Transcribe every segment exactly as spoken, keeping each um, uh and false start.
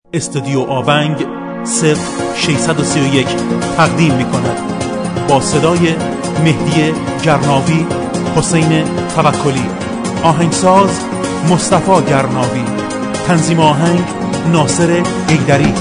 استودیو آونگ صفر ششصد و سی و یک تقدیم می کند با صدای مهدی گرناوی، حسین توکلی، آهنگساز مصطفی گرناوی، تنظیم آهنگ ناصر حیدری.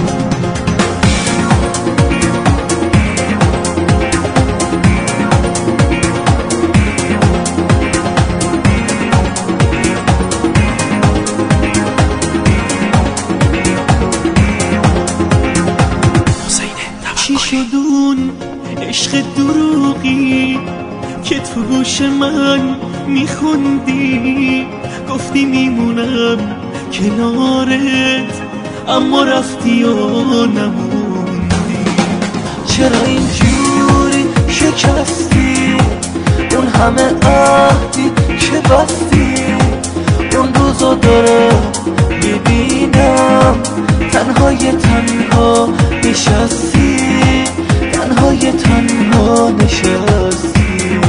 چی شدون عشق دروغی که تو گوش من میخوندی؟ گفتی میمونم کنارت اما رفتی و نموندی. چرا اینجوری شکستی اون همه عهدی که بستی؟ اون روزو دارم میبینم تنهای تنها نشستی، تنهای تنها نشستی.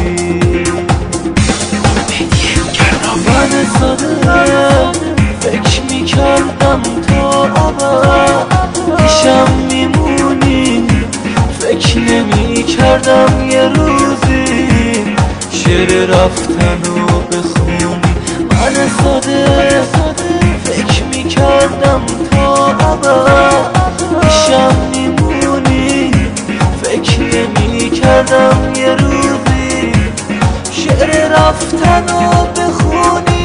من ساده فکر میکردم تا ابد پیشم میمونی، فکر نمیکردم یه روزی شعر رفتنو بخونی. من ساده فکر میکردم تا ابد پیشم میمونی، فکر نمیکردم یه روزی شعر رفتنو بخونی.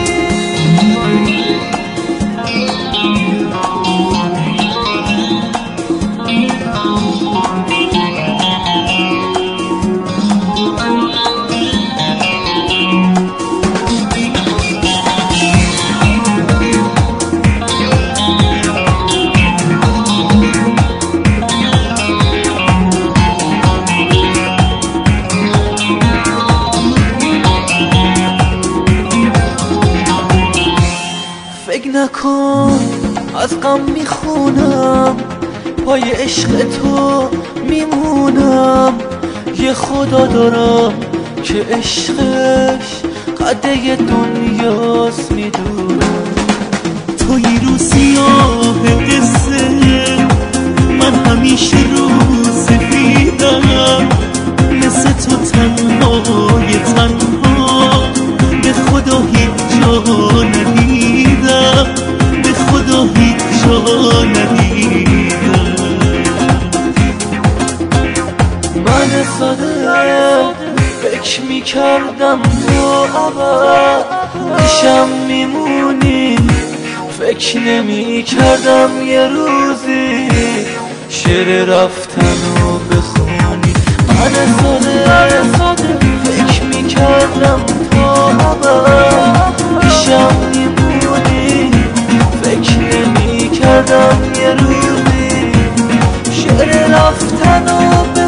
فکر نکن از غم میخونم، پای عشق تو میمونم. یه خدا دارم که عشقش قده دنیاست میدونم. توی رو سیاه قصه من همیشه رو سفیدم، مثل تو تنهای تنها به خدا هیچ جا ندیدم، به خدا هیچ جا ندیدم. من ساده فکر میکردم تو ابد پیشم میمونی، فکر نمیکردم یه روزی شعر رفتنو بخونی. من ساده فکر میکردم تو ابد پیشم میمونی، فکر نمیکردم یه روزی شعر رفتنو